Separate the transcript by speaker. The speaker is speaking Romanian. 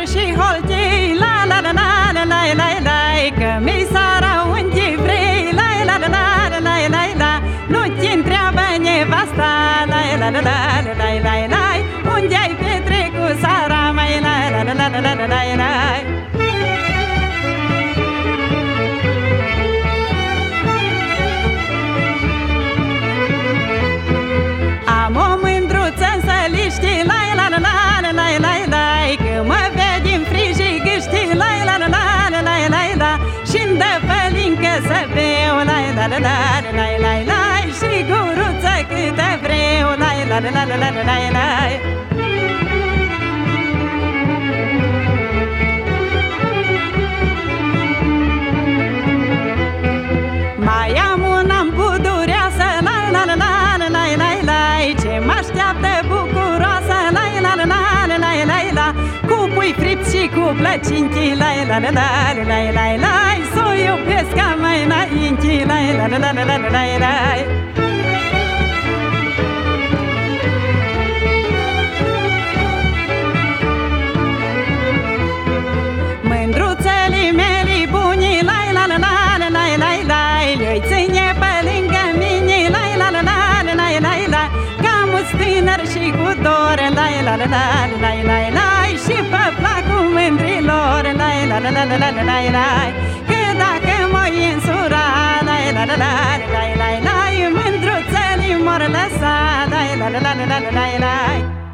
Speaker 1: și holtii, la la la la la la la la, că mi sara unde vrei, la la la la la la la la, nu ți întreabă nevasta, la la la la la la la la, unde ai petrecut sara, mai la la la la la la la la. Am o mândruță în săliști, la la la la la la la la, că mă vede în friji gâști, la la la la la la la la, și-mi dă pălincă să beau, la la la la la la la, și guruță câtă vreau, la la la la la la la. Mai am un am budureasă, la la la la la la la la, ce mă așteaptă bucuroasă, la la la la la la la la, cu pui fript și cu plăcinti, la la la la la la la, s-o iubesc ca mai înainte, la la la la la la la la. Mândruțele mele buni, la la la la la la la la, le-i ține pe lângă mine, la la la la la la la la, cam tânăr și cu dor, la la la la la la la, și pe placul mândrilor, la la la la la la la la, că dacă mă însura, la la la la la la la, mândruțele mor lăsa, la la la la la la la.